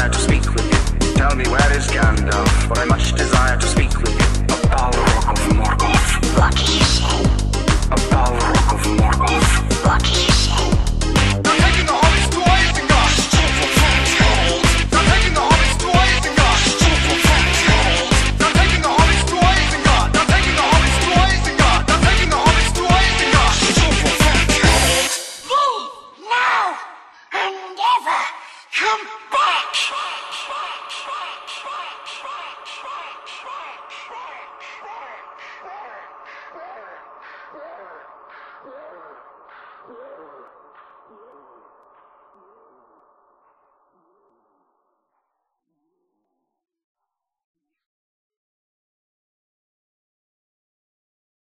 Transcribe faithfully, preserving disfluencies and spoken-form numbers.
desire to speak with you. Tell me, where is Gandalf? For I much desire to speak with you. A Balrog of Morgoth. What do you say? A Balrog of Morgoth. What do you say? They're taking the hobbits to Isengard. They're taking the hobbits to Isengard. They're taking the hobbits to Isengard. They're taking the hobbits to Isengard. They're taking the hobbits to Isengard. Leave now and never come back.